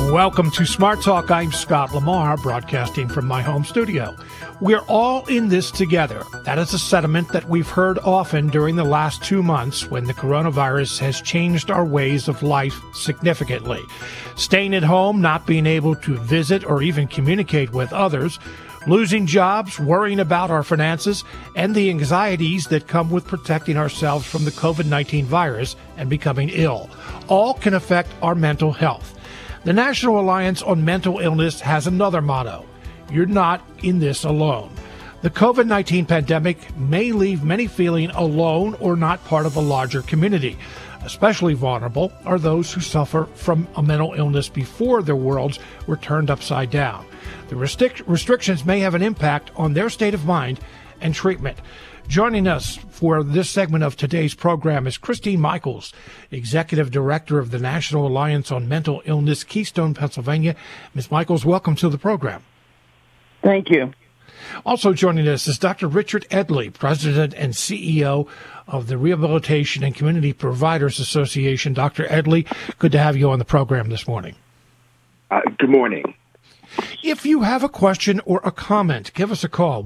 Welcome to Smart Talk. I'm Scott Lamar, broadcasting from my home studio. We're all in this together. That is a sentiment that we've heard often during the last 2 months when the coronavirus has changed our ways of life significantly. Staying at home, not being able to visit or even communicate with others, losing jobs, worrying about our finances, and the anxieties that come with protecting ourselves from the COVID-19 virus and becoming ill. All can affect our mental health. The National Alliance on Mental Illness has another motto: you're not in this alone. The COVID-19 pandemic may leave many feeling alone or not part of a larger community. Especially vulnerable are those who suffer from a mental illness before their worlds were turned upside down. The restrictions may have an impact on their state of mind and treatment. Joining us for this segment of today's program is Christine Michaels, Executive Director of the National Alliance on Mental Illness, Keystone, Pennsylvania. Ms. Michaels, welcome to the program. Thank you. Also joining us is Dr. Richard Edley, President and CEO of the Rehabilitation and Community Providers Association. Dr. Edley, good to have you on the program this morning. Good morning. If you have a question or a comment, give us a call,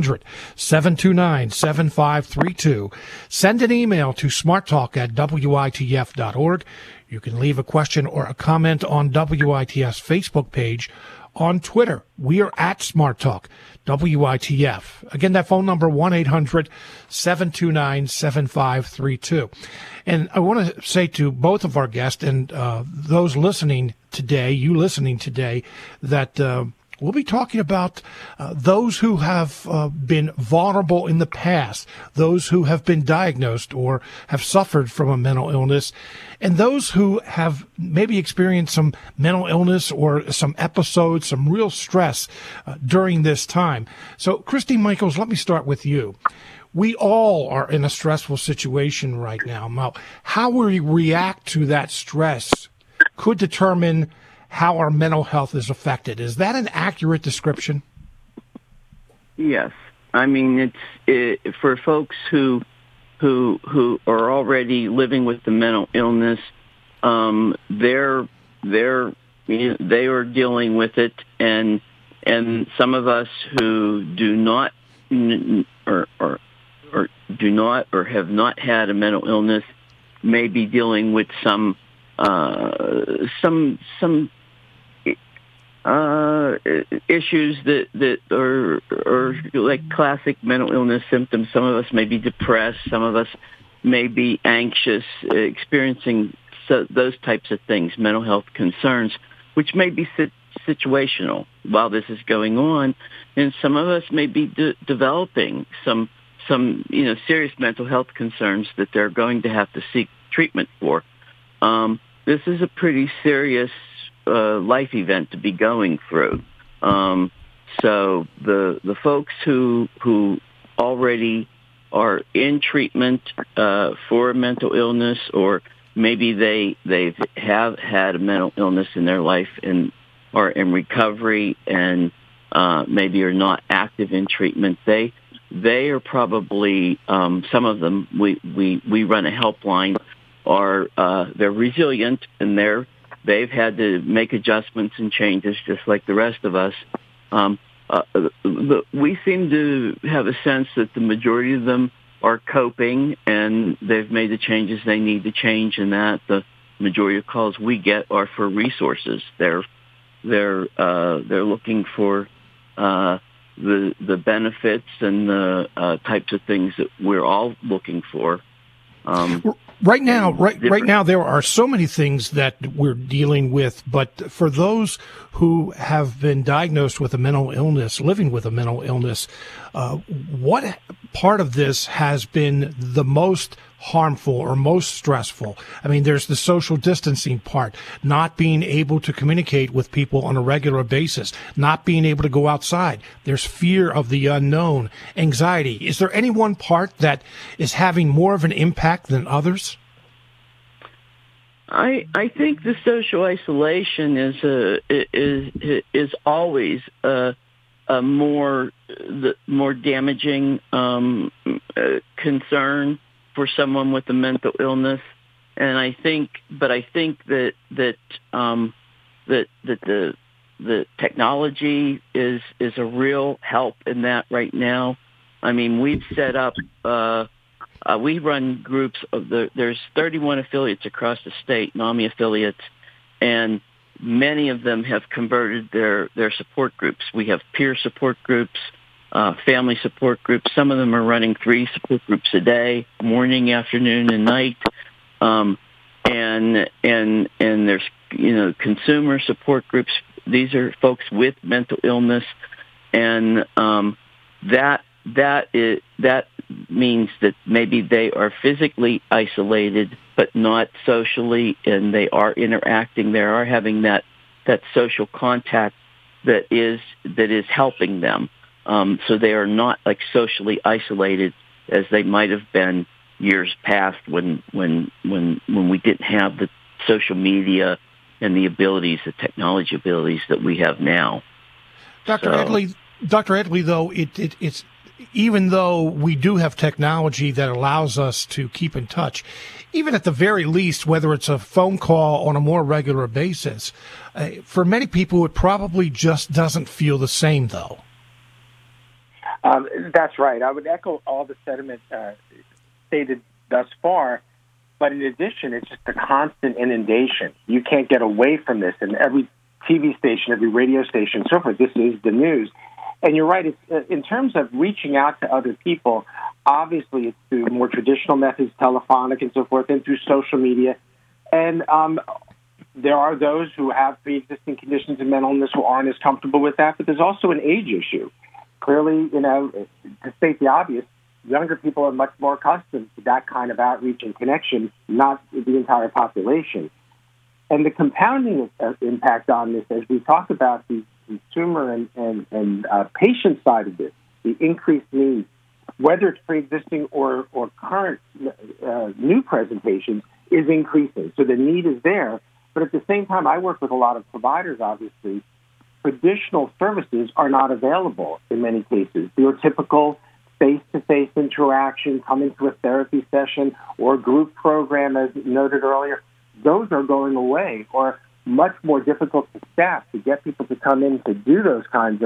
1-800-729-7532. Send an email to smarttalk@witf.org. You can leave a question or a comment on WITF's Facebook page. On Twitter, we are at Smart Talk, WITF. Again, that phone number, 1-800-729-7532. And I want to say to both of our guests and those listening today, you listening today, that we'll be talking about those who have been vulnerable in the past, those who have been diagnosed or have suffered from a mental illness, and those who have maybe experienced some mental illness or some episodes, some real stress during this time. So, Christine Michaels, let me start with you. We all are in a stressful situation right now. Now, how we react to that stress could determine how our mental health is affected. Is that an accurate description? Yes. I mean, it's for folks who are already living with the mental illness. They are dealing with it, and some of us who do not or have not had a mental illness may be dealing with some issues that are like classic mental illness symptoms. Some of us may be depressed. Some of us may be anxious, experiencing those types of things, mental health concerns, which may be situational while this is going on. And some of us may be developing some serious mental health concerns that they're going to have to seek treatment for. This is a pretty serious life event to be going through. So the folks who already are in treatment for a mental illness, or maybe they have had a mental illness in their life and are in recovery and maybe are not active in treatment, they are probably some of them. We run a helpline. They're resilient, and they've had to make adjustments and changes just like the rest of us. We seem to have a sense that the majority of them are coping, and they've made the changes they need to change, and that the majority of calls we get are for resources. They're looking for the benefits and the types of things that we're all looking for. Right now, there are so many things that we're dealing with, but for those who have been diagnosed with a mental illness, living with a mental illness, what part of this has been the most harmful or most stressful? I mean, there's the social distancing part, not being able to communicate with people on a regular basis, not being able to go outside. There's fear of the unknown, anxiety. Is there any one part that is having more of an impact than others? I think the social isolation is always a more damaging concern for someone with a mental illness, and I think that that the technology is a real help in that right now. I mean, we've set up, we run groups there's 31 affiliates across the state, NAMI affiliates, and many of them have converted their support groups. We have peer support groups, family support groups. Some of them are running 3 support groups a day, morning, afternoon, and night. And there's, consumer support groups. These are folks with mental illness, and that means that maybe they are physically isolated, but not socially, and they are interacting. They are having that social contact that is helping them. So they are not like socially isolated as they might have been years past when we didn't have the social media and the technology abilities that we have now. Dr. Edley, though, it's even though we do have technology that allows us to keep in touch, even at the very least, whether it's a phone call on a more regular basis, for many people, it probably just doesn't feel the same, though. That's right. I would echo all the sentiment stated thus far. But in addition, it's just a constant inundation. You can't get away from this. And every TV station, every radio station, so forth, this is the news. And you're right. It's, in terms of reaching out to other people, obviously it's through more traditional methods, telephonic and so forth, and through social media. And there are those who have pre-existing conditions of mental illness who aren't as comfortable with that. But there's also an age issue. Clearly, to state the obvious, younger people are much more accustomed to that kind of outreach and connection, not the entire population. And the compounding impact on this, as we talk about the consumer and patient side of this, the increased needs, whether it's pre-existing or current new presentations, is increasing. So the need is there. But at the same time, I work with a lot of providers, obviously. Traditional services are not available in many cases. Your typical face-to-face interaction, coming to a therapy session or group program, as noted earlier, those are going away or much more difficult to staff to get people to come in to do that kind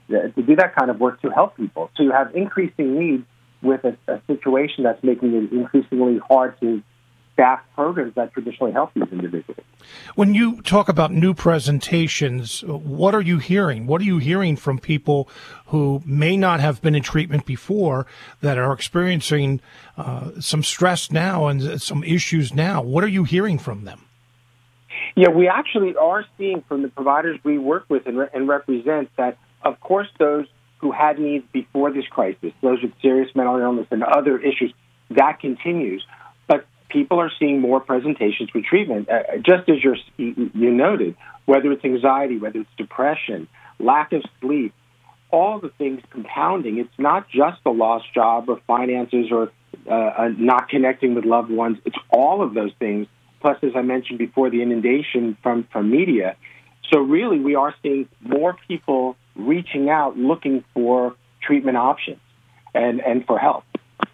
of work to help people. So you have increasing needs with a situation that's making it increasingly hard to staff programs that traditionally help these individuals. When you talk about new presentations, what are you hearing? What are you hearing from people who may not have been in treatment before that are experiencing some stress now and some issues now? What are you hearing from them? Yeah, we actually are seeing from the providers we work with and represent that, of course, those who had needs before this crisis, those with serious mental illness and other issues, that continues. But people are seeing more presentations for treatment, just as you noted, whether it's anxiety, whether it's depression, lack of sleep, all the things compounding. It's not just a lost job or finances or not connecting with loved ones. It's all of those things, plus, as I mentioned before, the inundation from media. So really, we are seeing more people reaching out, looking for treatment options and for help.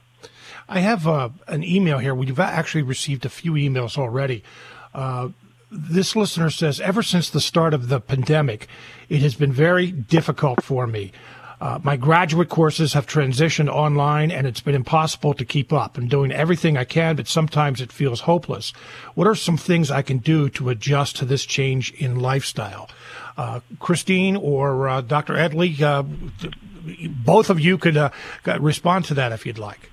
I have an email here. We've actually received a few emails already. This listener says, ever since the start of the pandemic, it has been very difficult for me. My graduate courses have transitioned online, and it's been impossible to keep up. I'm doing everything I can, but sometimes it feels hopeless. What are some things I can do to adjust to this change in lifestyle? Christine or Dr. Edley, both of you could respond to that if you'd like.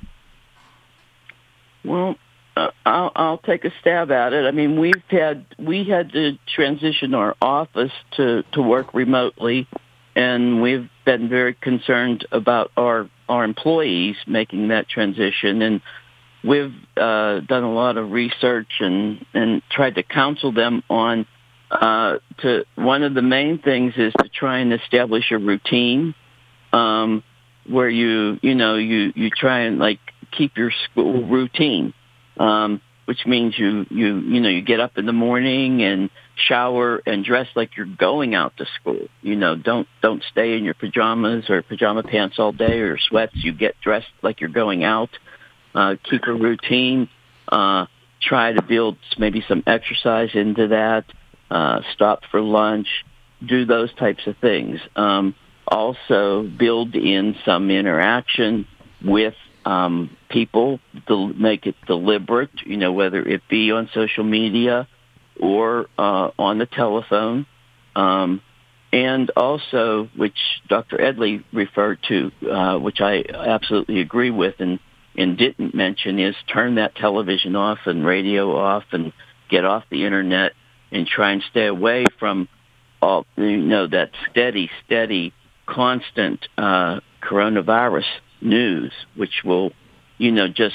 Well, I'll take a stab at it. I mean, we had to transition our office to work remotely, and we've been very concerned about our employees making that transition. And we've done a lot of research and tried to counsel them on one of the main things is to try and establish a routine where you try and like keep your school routine, which means you get up in the morning and shower and dress like you're going out to school. Don't stay in your pajamas or pajama pants all day or sweats. You get dressed like you're going out. Keep a routine. Try to build maybe some exercise into that. stop for lunch, do those types of things. Also build in some interaction with people to make it deliberate, whether it be on social media or on the telephone. And also, which Dr. Edley referred to, which I absolutely agree with and didn't mention, is turn that television off and radio off and get off the internet and try and stay away from all, that steady, constant coronavirus news, which will, it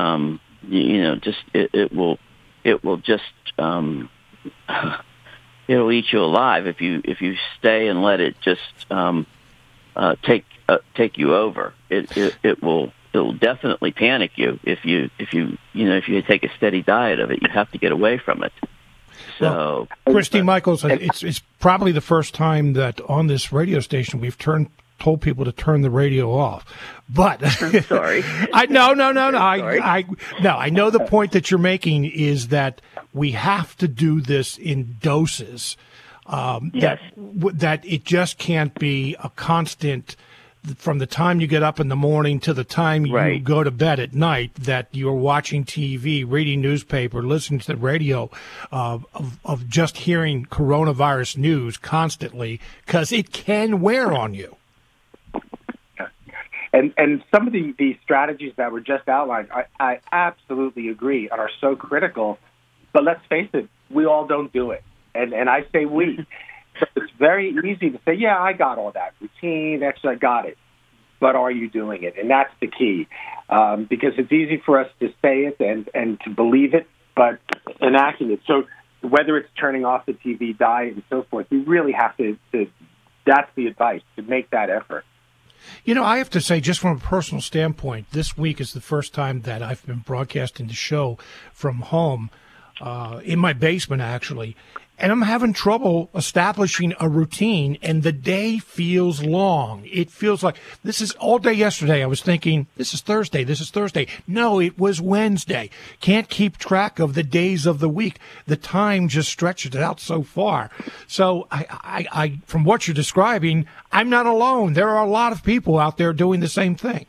will just it'll eat you alive if you stay and let it just take you over. It'll definitely panic you if you take a steady diet of it. You have to get away from it. So, well, Christine Michaels, it's probably the first time that on this radio station we've told people to turn the radio off. But I'm sorry. No. I know the point that you're making is that we have to do this in doses. Yes. That it just can't be a constant from the time you get up in the morning to the time you go to bed at night, that you're watching TV, reading newspaper, listening to the radio, of just hearing coronavirus news constantly, because it can wear on you. And some of the strategies that were just outlined, I absolutely agree, and are so critical. But let's face it, we all don't do it. And I say we. So it's very easy to say, yeah, I got all that routine, I got it. But are you doing it? And that's the key. Because it's easy for us to say it and to believe it, but enacting it. So whether it's turning off the TV, diet, and so forth, we really have to that's the advice, to make that effort. I have to say, just from a personal standpoint, this week is the first time that I've been broadcasting the show from home, in my basement, actually. And I'm having trouble establishing a routine, and the day feels long. It feels like this is all day yesterday. I was thinking, this is Thursday. No, it was Wednesday. Can't keep track of the days of the week. The time just stretches it out so far. So I from what you're describing, I'm not alone. There are a lot of people out there doing the same thing.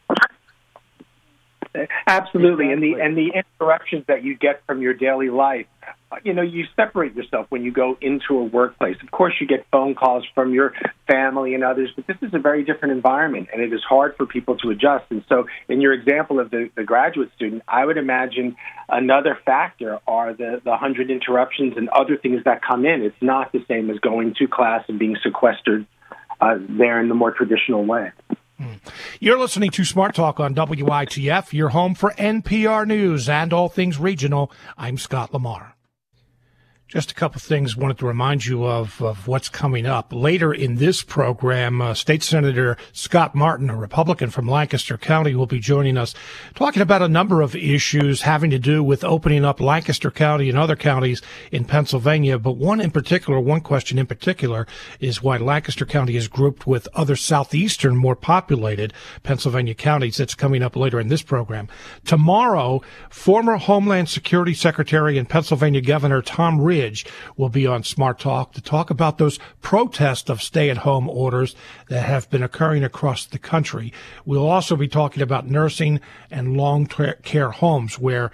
Absolutely. Exactly. And the interruptions that you get from your daily life, you separate yourself when you go into a workplace. Of course, you get phone calls from your family and others, but this is a very different environment, and it is hard for people to adjust. And so in your example of the graduate student, I would imagine another factor are the 100 interruptions and other things that come in. It's not the same as going to class and being sequestered there in the more traditional way. You're listening to Smart Talk on WITF, your home for NPR News and all things regional. I'm Scott Lamar. Just a couple of things I wanted to remind you of what's coming up. Later in this program, State Senator Scott Martin, a Republican from Lancaster County, will be joining us talking about a number of issues having to do with opening up Lancaster County and other counties in Pennsylvania. But one question in particular is why Lancaster County is grouped with other southeastern, more populated Pennsylvania counties. That's coming up later in this program. Tomorrow, former Homeland Security Secretary and Pennsylvania Governor Tom Ridge will be on Smart Talk to talk about those protests of stay-at-home orders that have been occurring across the country. We'll also be talking about nursing and long-care homes, where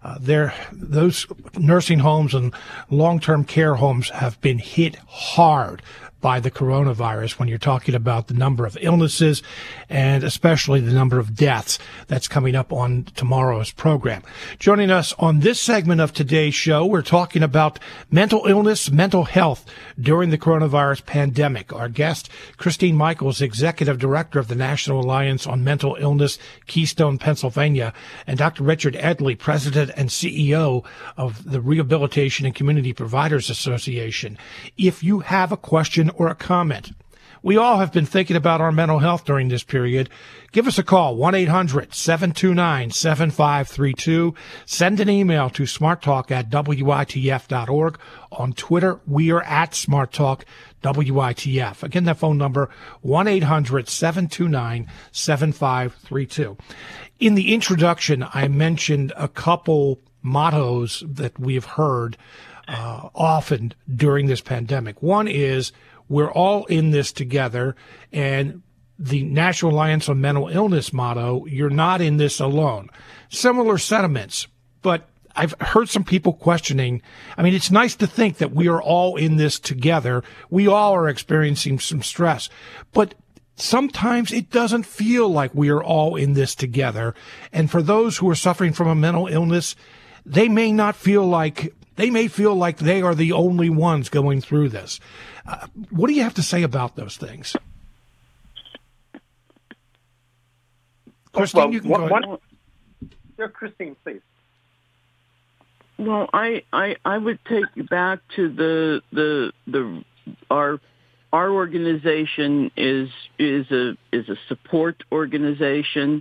those nursing homes and long-term care homes have been hit hard by the coronavirus when you're talking about the number of illnesses and especially the number of deaths. That's coming up on tomorrow's program. Joining us on this segment of today's show, we're talking about mental illness, mental health during the coronavirus pandemic. Our guest, Christine Michaels, Executive Director of the National Alliance on Mental Illness, Keystone, Pennsylvania, and Dr. Richard Edley, President and CEO of the Rehabilitation and Community Providers Association. If you have a question or a comment, we all have been thinking about our mental health during this period. Give us a call, 1-800-729-7532. Send an email to smarttalk@witf.org. On Twitter, we are at smarttalkwitf. Again, that phone number, 1-800-729-7532. In the introduction, I mentioned a couple mottos that we've heard often during this pandemic. One is we're all in this together, and the National Alliance on Mental Illness motto, you're not in this alone. Similar sentiments, but I've heard some people questioning. I mean, it's nice to think that we are all in this together. We all are experiencing some stress, but sometimes it doesn't feel like we are all in this together. And for those who are suffering from a mental illness, they may feel like they are the only ones going through this. What do you have to say about those things? Christine, you can go ahead. Yeah, Christine, please. Well, I would take you back to our organization is a support organization.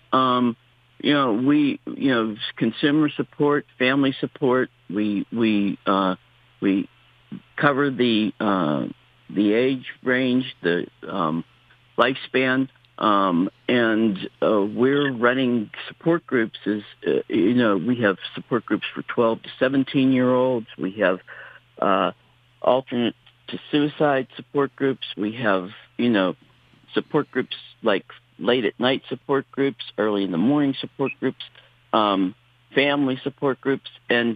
We consumer support, family support. We cover the age range, the lifespan. And we're running support groups. We have support groups for 12 to 17-year-olds. We have alternate to suicide support groups. We have, support groups like late at night support groups, early in the morning support groups, family support groups, and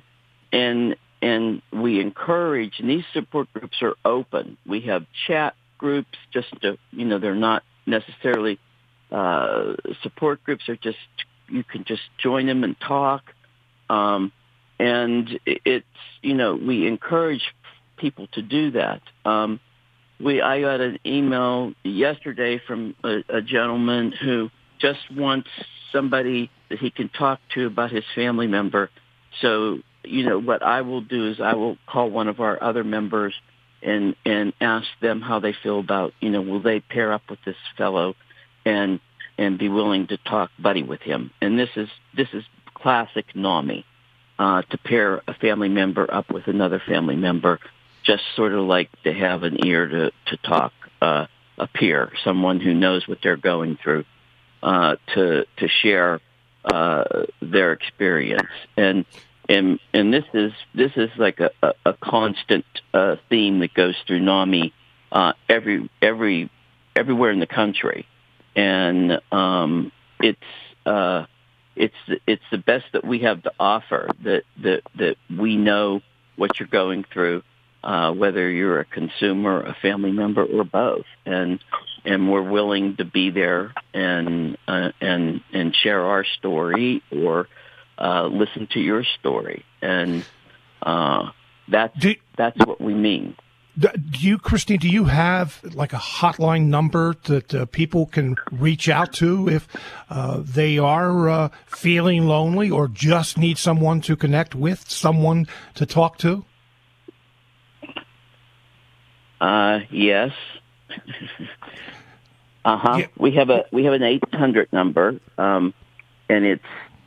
we encourage. And these support groups are open. We have chat groups, just to, they're not necessarily support groups, are just, you can just join them and talk. And it's, we encourage people to do that. I got an email yesterday from a gentleman who just wants somebody that he can talk to about his family member. So, what I will do is I will call one of our other members and ask them how they feel about, will they pair up with this fellow and be willing to talk buddy with him. And this is classic NAMI, to pair a family member up with another family member, just sort of like to have an ear to talk, a peer, someone who knows what they're going through, to share their experience. And this is like a constant theme that goes through NAMI everywhere in the country. And it's the best that we have to offer, that we know what you're going through, whether you're a consumer, a family member, or both, and we're willing to be there and share our story or listen to your story, and that's what we mean. Do you, Christine, do you have like a hotline number that people can reach out to if they are feeling lonely or just need someone to connect with, someone to talk to? Yes. Yeah. We have an 800 number, and it's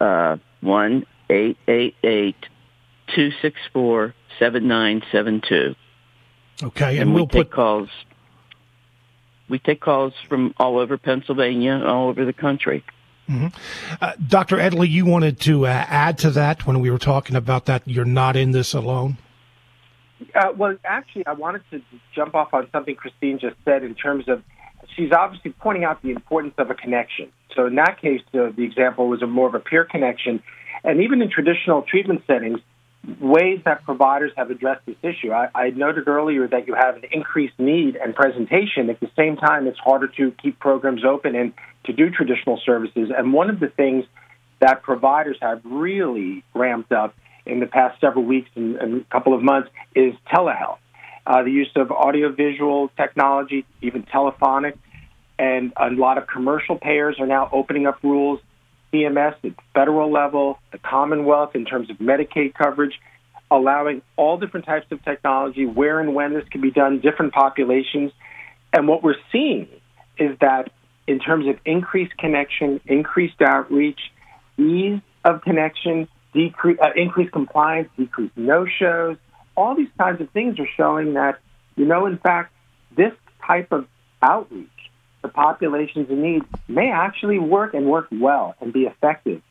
1-888-264-7972. Okay, and we'll take calls. We take calls from all over Pennsylvania, all over the country. Mm-hmm. Dr. Edley, you wanted to add to that when we were talking about that you're not in this alone? Well, actually, I wanted to jump off on something Christine just said in terms of, she's obviously pointing out the importance of a connection. So in that case, the example was more of a peer connection. And even in traditional treatment settings, ways that providers have addressed this issue. I noted earlier that you have an increased need and presentation. At the same time, it's harder to keep programs open and to do traditional services. And one of the things that providers have really ramped up in the past several weeks and a couple of months is telehealth, the use of audiovisual technology, even telephonic. And a lot of commercial payers are now opening up rules. CMS at federal level, the Commonwealth in terms of Medicaid coverage, allowing all different types of technology, where and when this can be done, different populations. And what we're seeing is that in terms of increased connection, increased outreach, ease of connection, increased compliance, decreased no-shows, all these kinds of things are showing that, in fact, this type of outreach, the populations in need, may actually work and work well and be effective.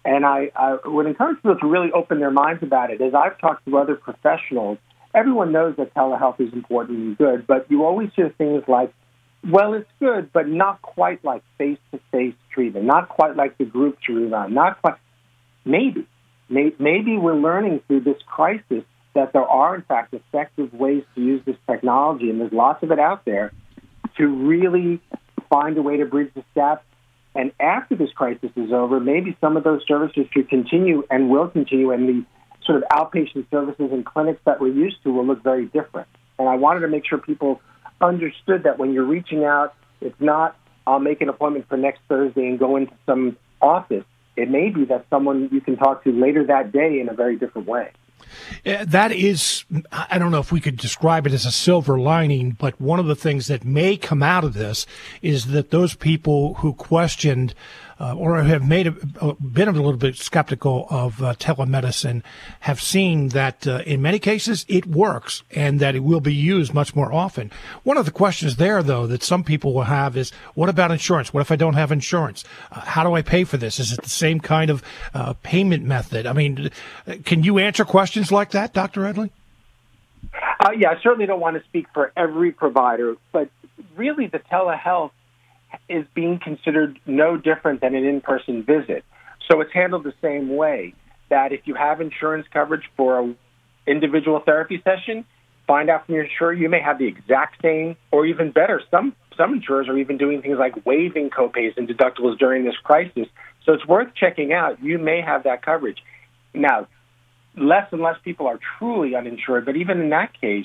And I would encourage people to really open their minds about it. As I've talked to other professionals, everyone knows that telehealth is important and good, but you always hear things like, well, it's good, but not quite like face-to-face treatment, not quite like the groups you run, not quite. Maybe we're learning through this crisis that there are, in fact, effective ways to use this technology, and there's lots of it out there, to really find a way to bridge the gap. And after this crisis is over, maybe some of those services should continue and will continue, and the sort of outpatient services and clinics that we're used to will look very different. And I wanted to make sure people understood that when you're reaching out, it's not, I'll make an appointment for next Thursday and go into some office. It may be that someone you can talk to later that day in a very different way. That is, I don't know if we could describe it as a silver lining, but one of the things that may come out of this is that those people who questioned or have been a little bit skeptical of telemedicine have seen that in many cases it works and that it will be used much more often. One of the questions there, though, that some people will have is, what about insurance? What if I don't have insurance? How do I pay for this? Is it the same kind of payment method? I mean, can you answer questions like that, Dr. Edley? Yeah, I certainly don't want to speak for every provider, but really the telehealth is being considered no different than an in-person visit. So it's handled the same way, that if you have insurance coverage for an individual therapy session, find out from your insurer. You may have the exact same, or even better, some insurers are even doing things like waiving copays and deductibles during this crisis. So it's worth checking out. You may have that coverage. Now, less and less people are truly uninsured, but even in that case,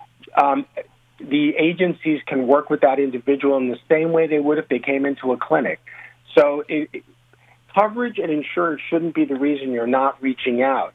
the agencies can work with that individual in the same way they would if they came into a clinic. So coverage and insurance shouldn't be the reason you're not reaching out.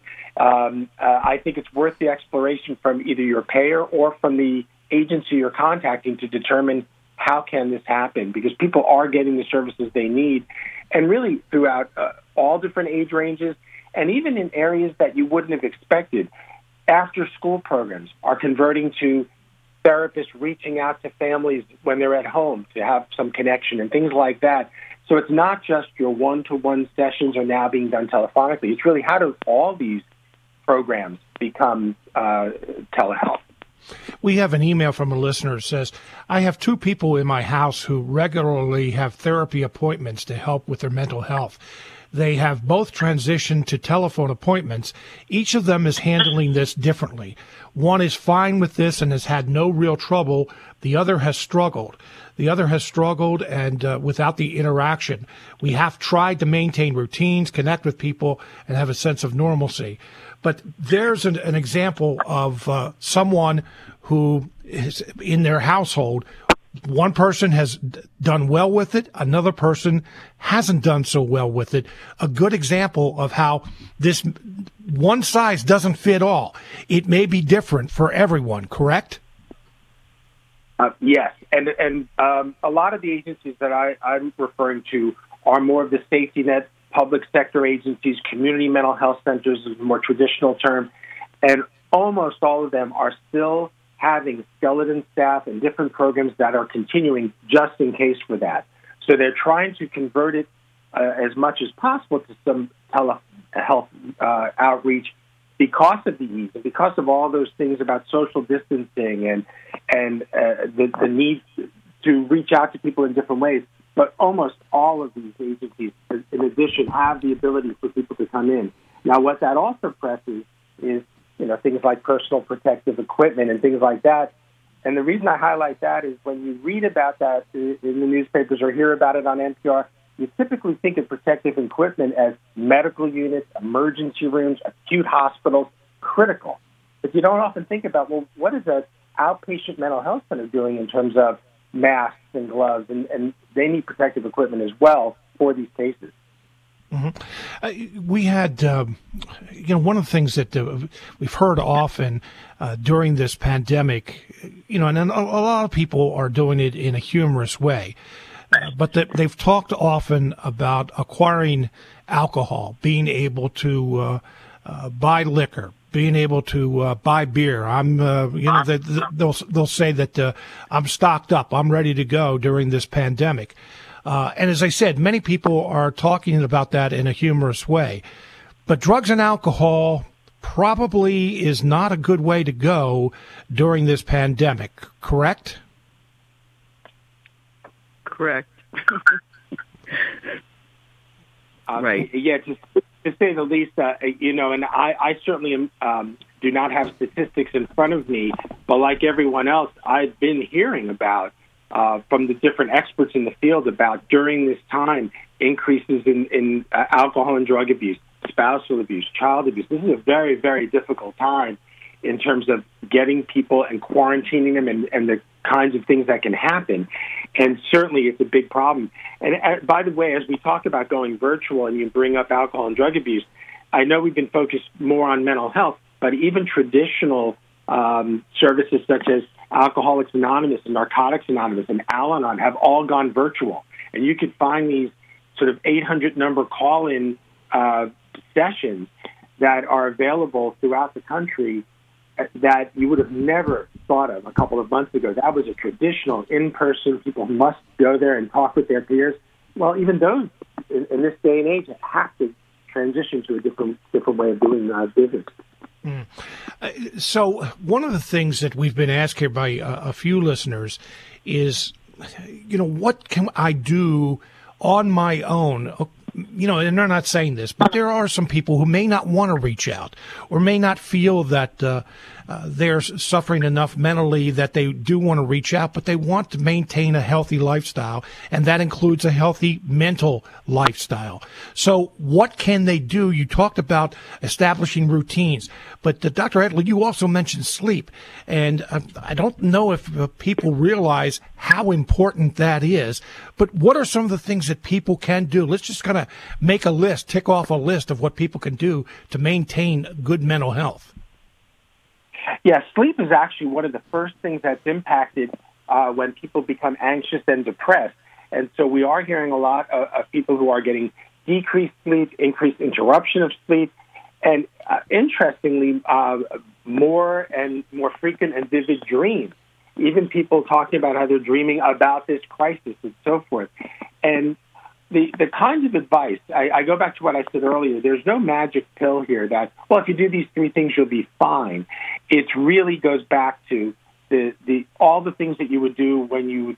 I think it's worth the exploration from either your payer or from the agency you're contacting to determine how can this happen, because people are getting the services they need, and really throughout all different age ranges, and even in areas that you wouldn't have expected. After-school programs are converting to therapists reaching out to families when they're at home to have some connection and things like that. So it's not just your one-to-one sessions are now being done telephonically. It's really how do all these programs become telehealth. We have an email from a listener that says, I have two people in my house who regularly have therapy appointments to help with their mental health. They have both transitioned to telephone appointments. Each of them is handling this differently. One is fine with this and has had no real trouble. The other has struggled. And without the interaction. We have tried to maintain routines, connect with people, and have a sense of normalcy. But there's an example of someone who is in their household. One person has done well with it. Another person hasn't done so well with it. A good example of how this one size doesn't fit all. It may be different for everyone, correct? Yes. And a lot of the agencies that I'm referring to are more of the safety net, public sector agencies, community mental health centers is a more traditional term. And almost all of them are still having skeleton staff and different programs that are continuing just in case for that. So they're trying to convert it as much as possible to some telehealth outreach because of the ease and because of all those things about social distancing and the need to reach out to people in different ways. But almost all of these agencies, in addition, have the ability for people to come in. Now, what that also presses is things like personal protective equipment and things like that. And the reason I highlight that is when you read about that in the newspapers or hear about it on NPR, you typically think of protective equipment as medical units, emergency rooms, acute hospitals, critical. But you don't often think about, well, what is an outpatient mental health center doing in terms of masks and gloves? And they need protective equipment as well for these cases. Mm-hmm. We had, one of the things that we've heard often during this pandemic, and a lot of people are doing it in a humorous way, but they've talked often about acquiring alcohol, being able to buy liquor, being able to buy beer. They'll say that I'm stocked up, I'm ready to go during this pandemic. And as I said, many people are talking about that in a humorous way. But drugs and alcohol probably is not a good way to go during this pandemic, correct? Correct. Right. Yeah, to say the least, and I certainly do not have statistics in front of me, but like everyone else, I've been hearing about from the different experts in the field about during this time increases in alcohol and drug abuse, spousal abuse, child abuse. This is a very, very difficult time in terms of getting people and quarantining them and the kinds of things that can happen. And certainly it's a big problem. And by the way, as we talk about going virtual and you bring up alcohol and drug abuse, I know we've been focused more on mental health, but even traditional services such as Alcoholics Anonymous and Narcotics Anonymous and Al-Anon have all gone virtual. And you could find these sort of 800 number call-in sessions that are available throughout the country that you would have never thought of a couple of months ago. That was a traditional in-person, people must go there and talk with their peers. Well, even those in this day and age have to transition to a different way of doing business. So one of the things that we've been asked here by a few listeners is, what can I do on my own? And they're not saying this, but there are some people who may not want to reach out or may not feel that they're suffering enough mentally that they do want to reach out, but they want to maintain a healthy lifestyle, and that includes a healthy mental lifestyle. So what can they do? You talked about establishing routines, but Dr. Edley, you also mentioned sleep, and I don't know if people realize how important that is, but what are some of the things that people can do? Let's just kind of make a list, tick off a list of what people can do to maintain good mental health. Yeah, sleep is actually one of the first things that's impacted when people become anxious and depressed. And so we are hearing a lot of people who are getting decreased sleep, increased interruption of sleep, and interestingly, more and more frequent and vivid dreams. Even people talking about how they're dreaming about this crisis and so forth. And the kinds of advice, I go back to what I said earlier, there's no magic pill here that, well, if you do these three things, you'll be fine. It really goes back to all the things that you would do when you,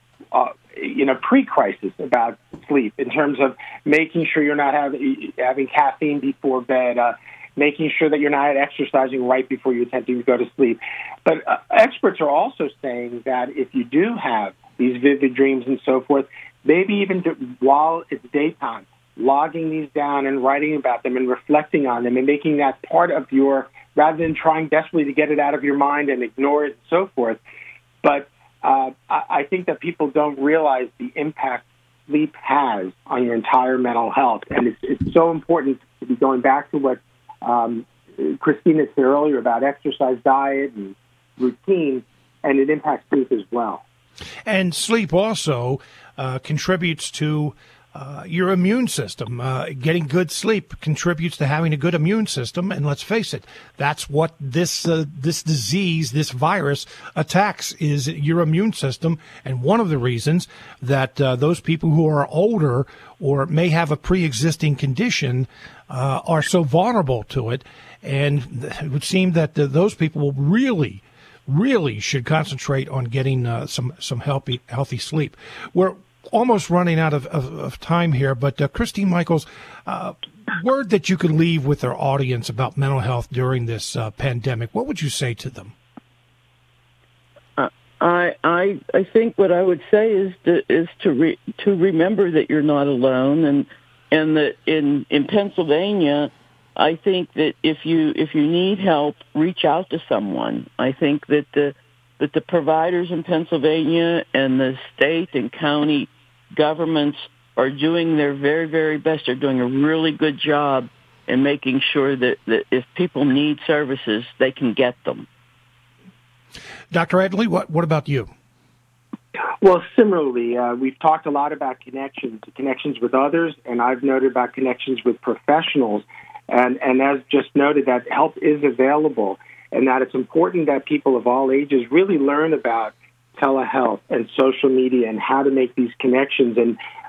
pre-crisis about sleep, in terms of making sure you're not having caffeine before bed, making sure that you're not exercising right before you're attempting to go to sleep. But experts are also saying that if you do have these vivid dreams and so forth, maybe even while it's daytime, logging these down and writing about them and reflecting on them and making that part of your, rather than trying desperately to get it out of your mind and ignore it and so forth. But I think that people don't realize the impact sleep has on your entire mental health. And it's so important to be going back to what Christina said earlier about exercise, diet, and routine, and it impacts sleep as well. And sleep also contributes to your immune system. Getting good sleep contributes to having a good immune system. And let's face it, that's what this disease, this virus attacks, is your immune system. And one of the reasons that those people who are older or may have a pre-existing condition are so vulnerable to it. And it would seem that those people really should concentrate on getting some healthy sleep. We're almost running out of time here, but Christine Michaels, word that you could leave with our audience about mental health during this pandemic, what would you say to them? I think what I would say is to remember that you're not alone, and that in Pennsylvania, I think that if you need help, reach out to someone. I think that the providers in Pennsylvania and the state and county governments are doing their very, very best. They're doing a really good job in making sure that if people need services, they can get them. Dr. Edley, what about you? Well, similarly, we've talked a lot about connections with others, and I've noted about connections with professionals. And as just noted, that help is available, and that it's important that people of all ages really learn about telehealth and social media and how to make these connections. And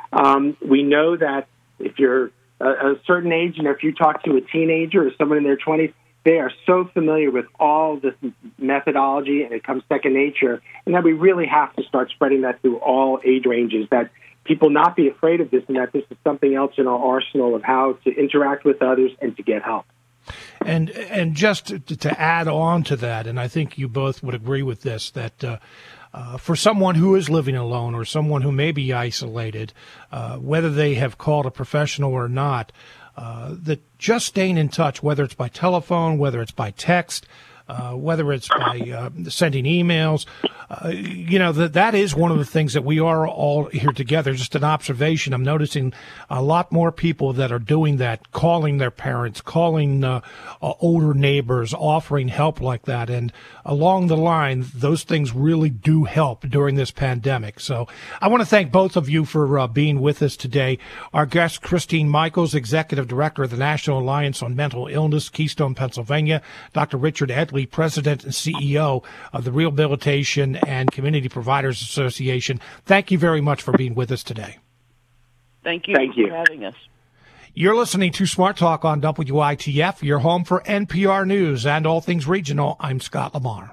We know that if you're a certain age, and if you talk to a teenager or someone in their 20s, they are so familiar with all this methodology, and it comes second nature, and that we really have to start spreading that through all age ranges, that people not be afraid of this, and that this is something else in our arsenal of how to interact with others and to get help. And just to add on to that, and I think you both would agree with this, that for someone who is living alone or someone who may be isolated, whether they have called a professional or not, that just staying in touch, whether it's by telephone, whether it's by text, whether it's by sending emails, that is one of the things that we are all here together. Just an observation. I'm noticing a lot more people that are doing that, calling their parents, calling older neighbors, offering help like that. And along the line, those things really do help during this pandemic. So I want to thank both of you for being with us today. Our guest, Christine Michaels, Executive Director of the National Alliance on Mental Illness, Keystone, Pennsylvania. Dr. Richard Edley, President and CEO of the Rehabilitation and Community Providers Association. Thank you very much for being with us today. Thank you for having us. You're listening to Smart Talk on WITF, your home for NPR News and all things regional. I'm Scott Lamar.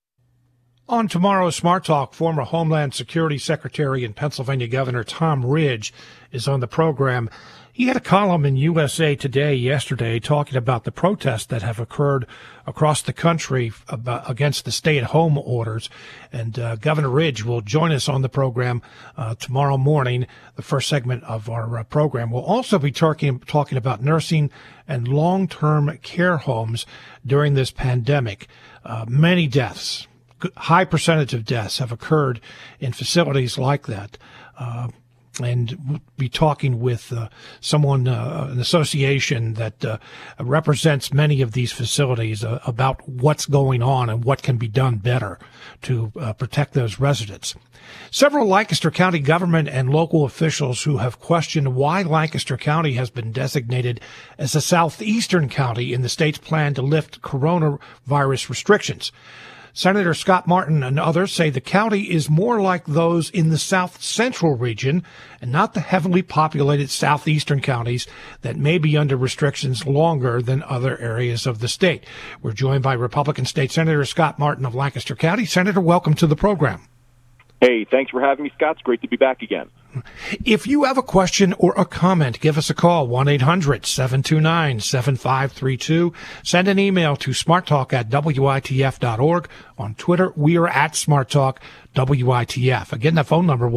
On tomorrow's Smart Talk, former Homeland Security Secretary and Pennsylvania Governor Tom Ridge is on the program. He had a column in USA Today yesterday talking about the protests that have occurred across the country against the stay-at-home orders. And Governor Ridge will join us on the program tomorrow morning, the first segment of our program. We'll also be talking about nursing and long-term care homes during this pandemic. Many deaths, high percentage of deaths have occurred in facilities like that. And we'll be talking with someone, an association that represents many of these facilities about what's going on and what can be done better to protect those residents. Several Lancaster County government and local officials who have questioned why Lancaster County has been designated as a southeastern county in the state's plan to lift coronavirus restrictions. Senator Scott Martin and others say the county is more like those in the South Central region and not the heavily populated southeastern counties that may be under restrictions longer than other areas of the state. We're joined by Republican State Senator Scott Martin of Lancaster County. Senator, welcome to the program. Hey, thanks for having me, Scott. It's great to be back again. If you have a question or a comment, give us a call, 1-800-729-7532. Send an email to smarttalk@witf.org. On Twitter, we are at SmartTalk.WITF. Again, the phone number,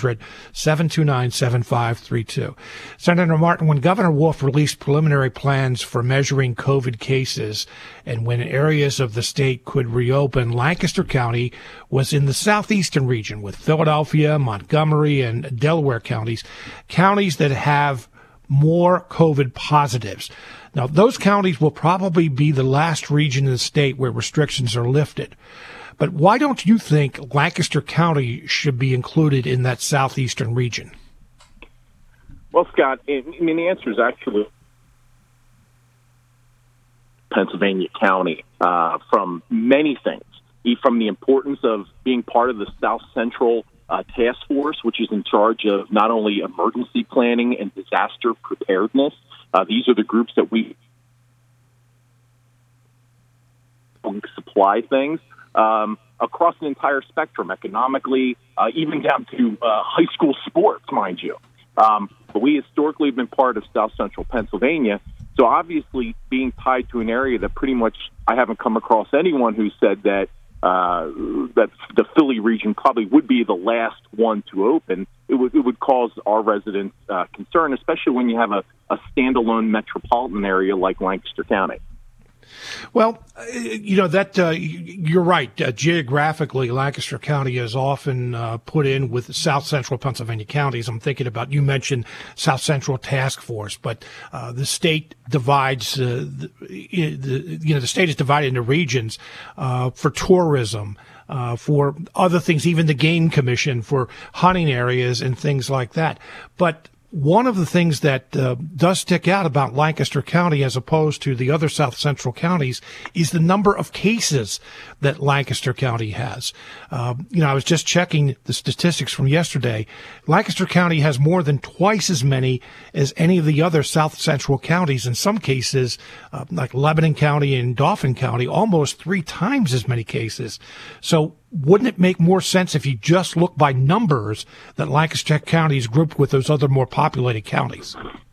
1-800-729-7532. Senator Martin, when Governor Wolf released preliminary plans for measuring COVID cases and when areas of the state could reopen, Lancaster County was in the southeastern region with Philadelphia, Montgomery, and Delaware counties that have more COVID positives. Now, those counties will probably be the last region in the state where restrictions are lifted. But why don't you think Lancaster County should be included in that southeastern region? Well, Scott, the answer is actually Pennsylvania County from many things, from the importance of being part of the South Central Task Force, which is in charge of not only emergency planning and disaster preparedness. These are the groups that we supply things across an entire spectrum, economically, even down to high school sports, mind you. But we historically have been part of South Central Pennsylvania. So obviously being tied to an area that pretty much I haven't come across anyone who said that that the Philly region probably would be the last one to open, it would cause our residents concern, especially when you have a standalone metropolitan area like Lancaster County. Well, you're right. Geographically, Lancaster County is often put in with South Central Pennsylvania counties. I'm thinking about, you mentioned South Central Task Force, but the state divides, the state is divided into regions for tourism, for other things, even the Game Commission for hunting areas and things like that. But One of the things that does stick out about Lancaster County as opposed to the other South Central counties is the number of cases that Lancaster County has. I was just checking the statistics from yesterday. Lancaster County has more than twice as many as any of the other South Central counties. In some cases, like Lebanon County and Dauphin County, almost 3 times as many cases. So wouldn't it make more sense if you just look by numbers that Lancaster County is grouped with those other more populated counties?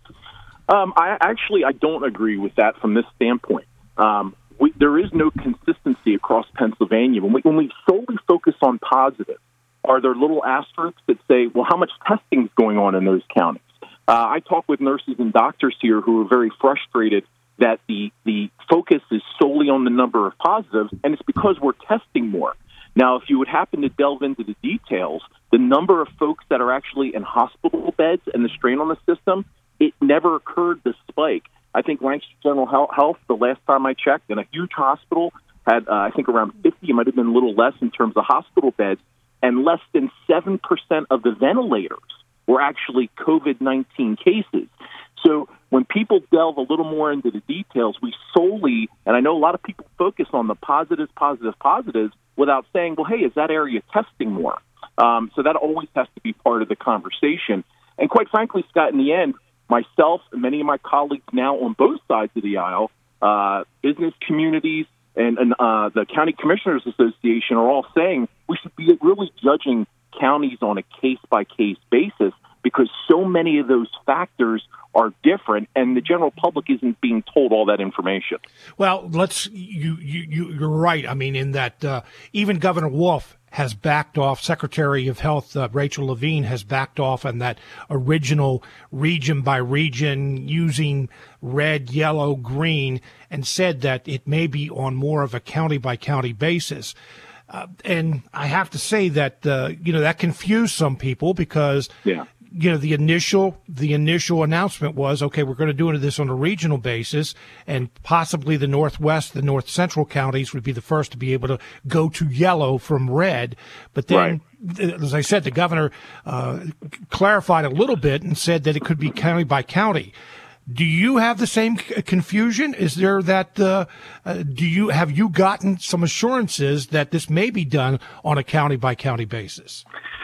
I don't agree with that from this standpoint. There is no consistency across Pennsylvania. When we solely focus on positive, are there little asterisks that say, well, how much testing is going on in those counties? I talk with nurses and doctors here who are very frustrated that the focus is solely on the number of positives, and it's because we're testing more. Now, if you would happen to delve into the details, the number of folks that are actually in hospital beds and the strain on the system, it never occurred to spike. I think Lancaster General Health, the last time I checked, in a huge hospital, had, I think, around 50, it might have been a little less in terms of hospital beds, and less than 7% of the ventilators were actually COVID-19 cases. So when people delve a little more into the details, we solely, and I know a lot of people focus on the positives, without saying, well, hey, is that area testing more? So that always has to be part of the conversation. And quite frankly, Scott, in the end, myself and many of my colleagues now on both sides of the aisle, business communities and the County Commissioners Association are all saying we should be really judging counties on a case-by-case basis because so many of those factors are different, and the general public isn't being told all that information. Well, you're right. I mean, in that even Governor Wolf has backed off. Secretary of Health Rachel Levine has backed off on that original region by region using red, yellow, green, and said that it may be on more of a county by county basis. And I have to say that that confused some people because the initial announcement was, okay, we're going to do this on a regional basis, and possibly the Northwest, the North Central counties would be the first to be able to go to yellow from red. But then, as I said, the governor clarified a little bit and said that it could be county by county. Do you have the same confusion? Is there that? Have you gotten some assurances that this may be done on a county by county basis?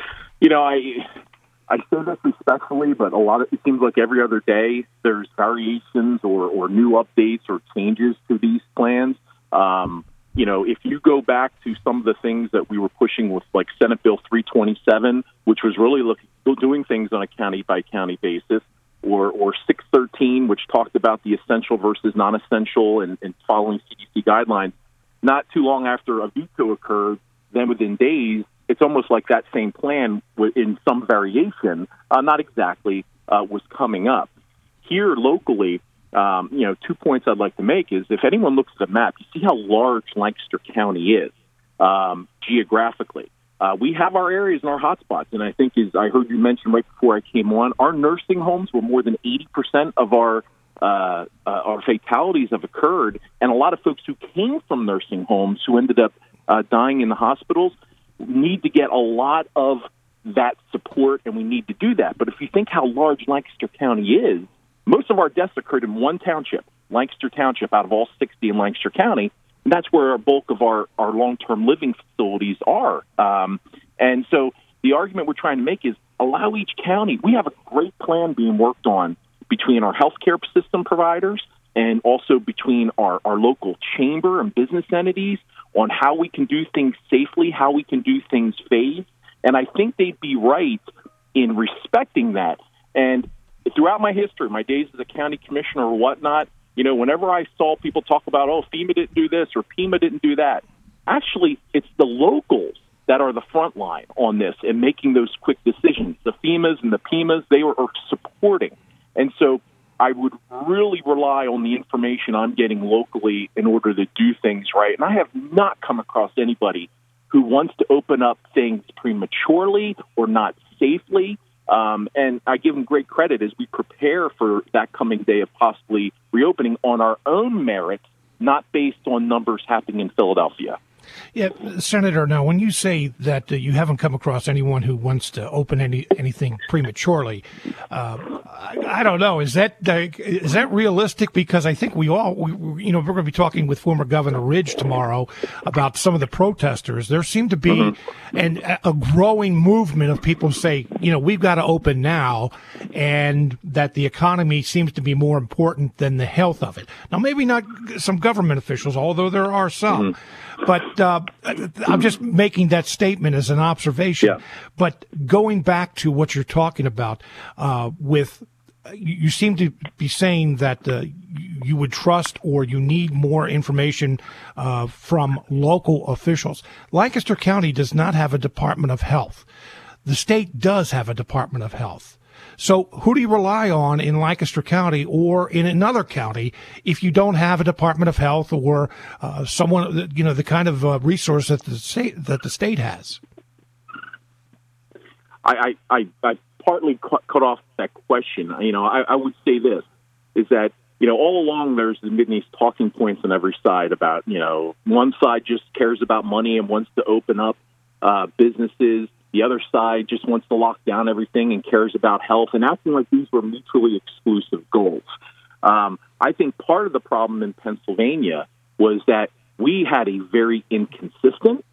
I say this respectfully, but it seems like every other day there's variations or new updates or changes to these plans. If you go back to some of the things that we were pushing with like Senate Bill 327, which was really doing things on a county by county basis, or 613, which talked about the essential versus non-essential and following CDC guidelines, not too long after a veto occurred, then within days, it's almost like that same plan in some variation, not exactly, was coming up. Here locally, 2 points I'd like to make is if anyone looks at the map, you see how large Lancaster County is geographically. We have our areas and our hotspots, and I think, as I heard you mention right before I came on, our nursing homes were more than 80% of our fatalities have occurred, and a lot of folks who came from nursing homes who ended up dying in the hospitals need to get a lot of that support, and we need to do that. But if you think how large Lancaster County is, most of our deaths occurred in one township, Lancaster Township, out of all 60 in Lancaster County, and that's where a bulk of our long-term living facilities are. And so the argument we're trying to make is allow each county. We have a great plan being worked on between our healthcare system providers and also between our local chamber and business entities on how we can do things safely, how we can do things phased. And I think they'd be right in respecting that. And throughout my history, my days as a county commissioner or whatnot, whenever I saw people talk about, FEMA didn't do this or FEMA didn't do that, actually, it's the locals that are the front line on this and making those quick decisions. The FEMAs and the PEMAs, they are supporting. And so I would really rely on the information I'm getting locally in order to do things right. And I have not come across anybody who wants to open up things prematurely or not safely. And I give them great credit as we prepare for that coming day of possibly reopening on our own merits, not based on numbers happening in Philadelphia. Yeah, Senator, now when you say that you haven't come across anyone who wants to open anything prematurely, I don't know. Is that realistic? Because I think we're going to be talking with former Governor Ridge tomorrow about some of the protesters. There seemed to be a growing movement of people say, we've got to open now, and that the economy seems to be more important than the health of it. Now, maybe not some government officials, although there are some. But I'm just making that statement as an observation. Yeah. But going back to what you're talking about, you seem to be saying that you would trust or you need more information from local officials. Lancaster County does not have a Department of Health. The state does have a Department of Health. So who do you rely on in Lancaster County or in another county if you don't have a Department of Health or someone, the kind of resource that the state has? I partly cut off that question. I would say this, is that, all along there's been these talking points on every side about, one side just cares about money and wants to open up businesses. The other side just wants to lock down everything and cares about health, and acting like these were mutually exclusive goals. I think part of the problem in Pennsylvania was that we had a very inconsistent,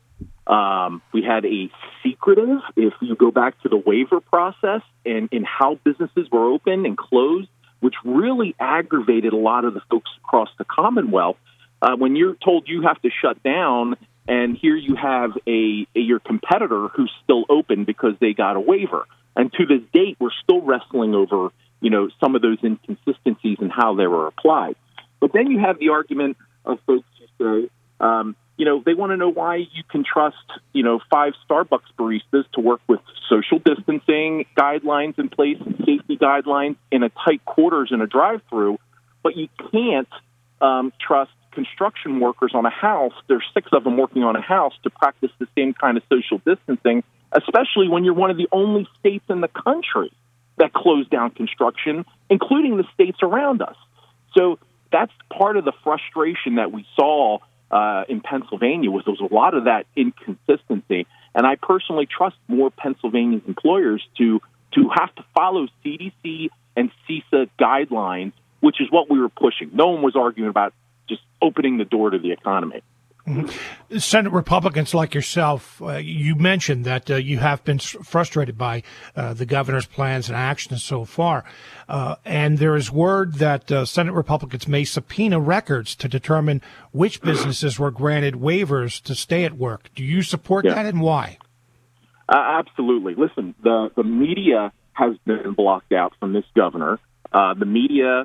we had a secretive, if you go back to the waiver process and in how businesses were open and closed, which really aggravated a lot of the folks across the Commonwealth. When you're told you have to shut down, and here you have your competitor who's still open because they got a waiver. And to this date, we're still wrestling over, some of those inconsistencies and how they were applied. But then you have the argument of folks who say, they want to know why you can trust, 5 Starbucks baristas to work with social distancing guidelines in place and safety guidelines in a tight quarters in a drive-through, but you can't trust construction workers on a house. There's 6 of them working on a house to practice the same kind of social distancing, especially when you're one of the only states in the country that closed down construction, including the states around us. So that's part of the frustration that we saw in Pennsylvania, was there was a lot of that inconsistency. And I personally trust more Pennsylvania's employers to have to follow CDC and CISA guidelines, which is what we were pushing. No one was arguing about just opening the door to the economy. Mm-hmm. Senate Republicans like yourself, you mentioned that you have been frustrated by the governor's plans and actions so far. And there is word that Senate Republicans may subpoena records to determine which businesses were granted waivers to stay at work. Do you support that, and why? Absolutely. Listen, the media has been blocked out from this governor. The media...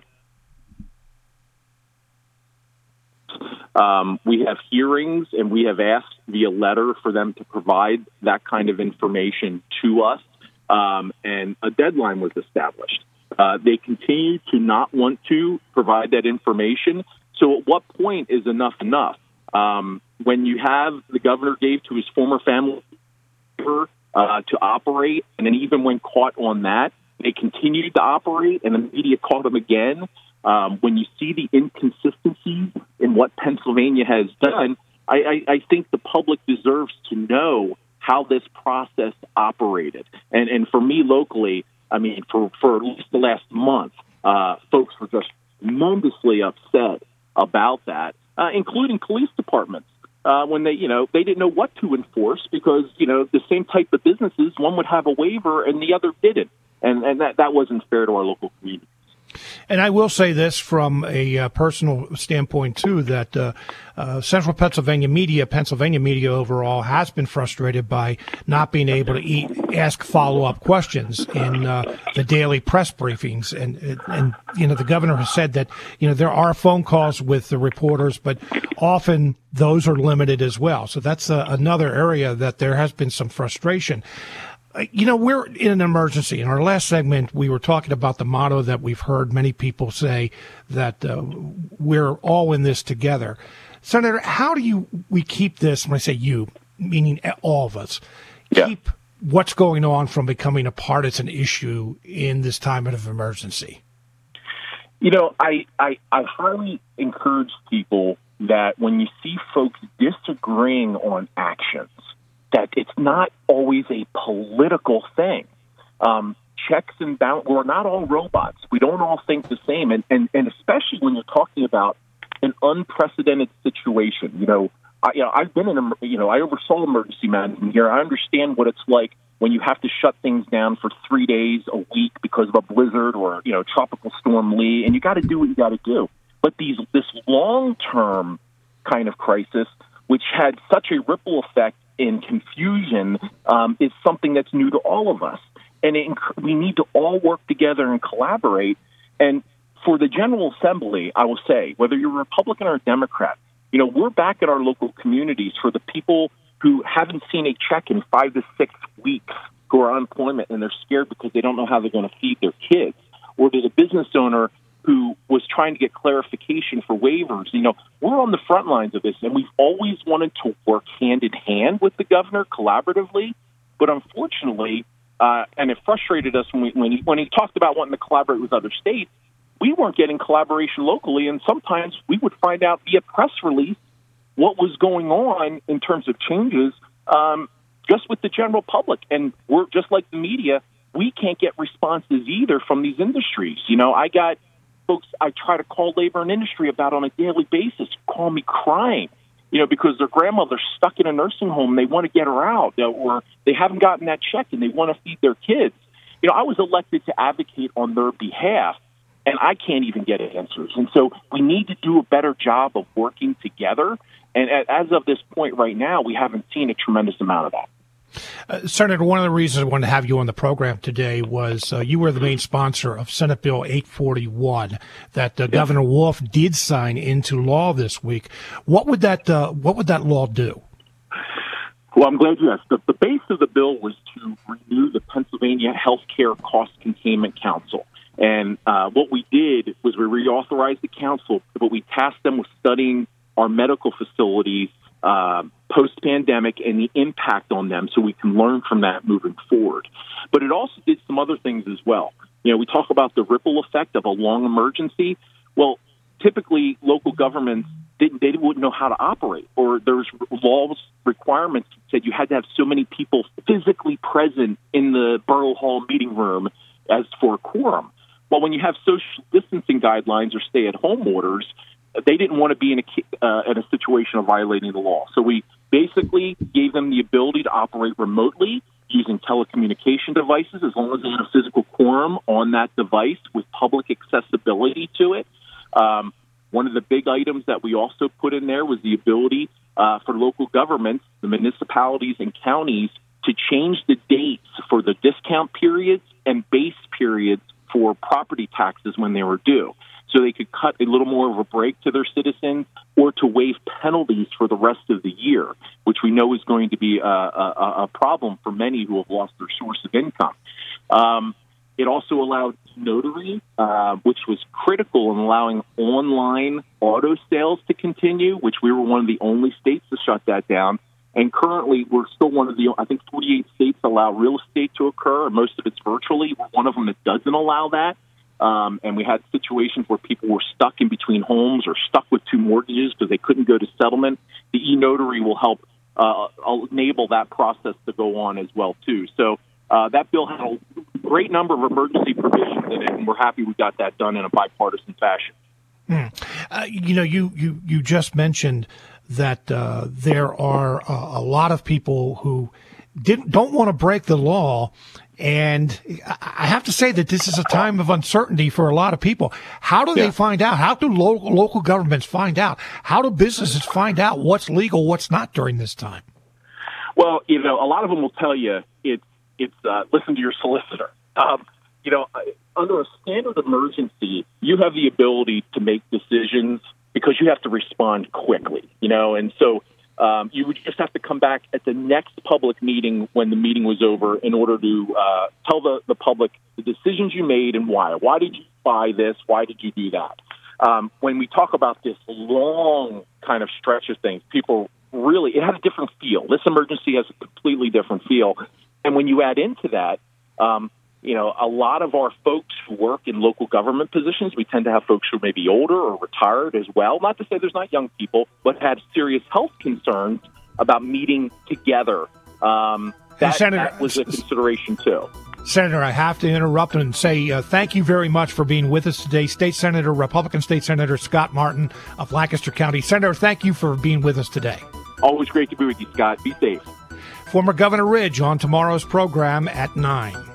we have hearings, and we have asked via letter for them to provide that kind of information to us, and a deadline was established. They continue to not want to provide that information. So at what point is enough enough? When you have the governor gave to his former family to operate, and then even when caught on that, they continued to operate, and the media caught them again. When you see the inconsistencies in what Pennsylvania has done, I think the public deserves to know how this process operated. And for me locally, I mean, for at least the last month, folks were just tremendously upset about that, including police departments. When they didn't know what to enforce because, the same type of businesses, one would have a waiver and the other didn't. And that wasn't fair to our local community. And I will say this from a personal standpoint, too, that Central Pennsylvania media overall has been frustrated by not being able to ask follow-up questions in the daily press briefings. And the governor has said that, there are phone calls with the reporters, but often those are limited as well. So that's another area that there has been some frustration. We're in an emergency. In our last segment, we were talking about the motto that we've heard many people say, that we're all in this together. Senator, how do we keep this, when I say you, meaning all of us, keep what's going on from becoming a partisan issue in this time of emergency? I highly encourage people that when you see folks disagreeing on actions, that it's not always a political thing. Checks and balances, we're not all robots. We don't all think the same. And especially when you're talking about an unprecedented situation. I've been I oversaw emergency management here. I understand what it's like when you have to shut things down for 3 days a week because of a blizzard or, Tropical Storm Lee, and you got to do what you got to do. But this long-term kind of crisis, which had such a ripple effect in confusion, is something that's new to all of us. And we need to all work together and collaborate. And for the General Assembly, I will say, whether you're a Republican or a Democrat, we're back in our local communities for the people who haven't seen a check in 5 to 6 weeks, who are on unemployment and they're scared because they don't know how they're going to feed their kids, or to the business owner who was trying to get clarification for waivers. We're on the front lines of this, and we've always wanted to work hand in hand with the governor collaboratively. But unfortunately, and it frustrated us when he talked about wanting to collaborate with other states, we weren't getting collaboration locally, and sometimes we would find out via press release what was going on in terms of changes just with the general public. And we're just like the media, we can't get responses either from these industries. I got folks I try to call labor and industry about on a daily basis call me crying, because their grandmother's stuck in a nursing home. They want to get her out, or they haven't gotten that check and they want to feed their kids. I was elected to advocate on their behalf, and I can't even get answers. And so we need to do a better job of working together. And as of this point right now, we haven't seen a tremendous amount of that. Senator, one of the reasons I wanted to have you on the program today was you were the main sponsor of Senate Bill 841 that Governor Wolf did sign into law this week. What would that law do? Well, I'm glad you asked. The base of the bill was to renew the Pennsylvania Healthcare Cost Containment Council. And what we did was we reauthorized the council, but we tasked them with studying our medical facilities post-pandemic and the impact on them so we can learn from that moving forward. But it also did some other things as well. We talk about the ripple effect of a long emergency. Well, typically local governments wouldn't know how to operate, or there's laws requirements that said you had to have so many people physically present in the borough hall meeting room as for a quorum. Well, when you have social distancing guidelines or stay-at-home orders, they didn't want to be in a situation of violating the law. So we basically gave them the ability to operate remotely using telecommunication devices as long as they had a physical quorum on that device with public accessibility to it. One of the big items that we also put in there was the ability for local governments, the municipalities and counties, to change the dates for the discount periods and base periods for property taxes when they were due. So they could cut a little more of a break to their citizens or to waive penalties for the rest of the year, which we know is going to be a problem for many who have lost their source of income. It also allowed notary, which was critical in allowing online auto sales to continue, which we were one of the only states to shut that down. And currently, we're still one of the, 48 states allow real estate to occur, and most of it's virtually. We're one of them that doesn't allow that. And we had situations where people were stuck in between homes or stuck with 2 mortgages because they couldn't go to settlement. The e-notary will help enable that process to go on as well, too. So that bill had a great number of emergency provisions in it, and we're happy we got that done in a bipartisan fashion. You just mentioned that there are a lot of people who don't want to break the law. And I have to say that this is a time of uncertainty for a lot of people. How do they find out? How do local governments find out? How do businesses find out what's legal, what's not during this time? Well, a lot of them will tell you it's listen to your solicitor. Under a standard emergency, you have the ability to make decisions because you have to respond quickly, and so you would just have to come back at the next public meeting when the meeting was over in order to tell the public the decisions you made and why. Why did you buy this? Why did you do that? When we talk about this long kind of stretch of things, people really, it had a different feel. This emergency has a completely different feel. And when you add into that, a lot of our folks who work in local government positions, we tend to have folks who may be older or retired as well. Not to say there's not young people, but have serious health concerns about meeting together. That was a consideration, too. Senator, I have to interrupt and say thank you very much for being with us today. Republican State Senator Scott Martin of Lancaster County. Senator, thank you for being with us today. Always great to be with you, Scott. Be safe. Former Governor Ridge on tomorrow's program at 9.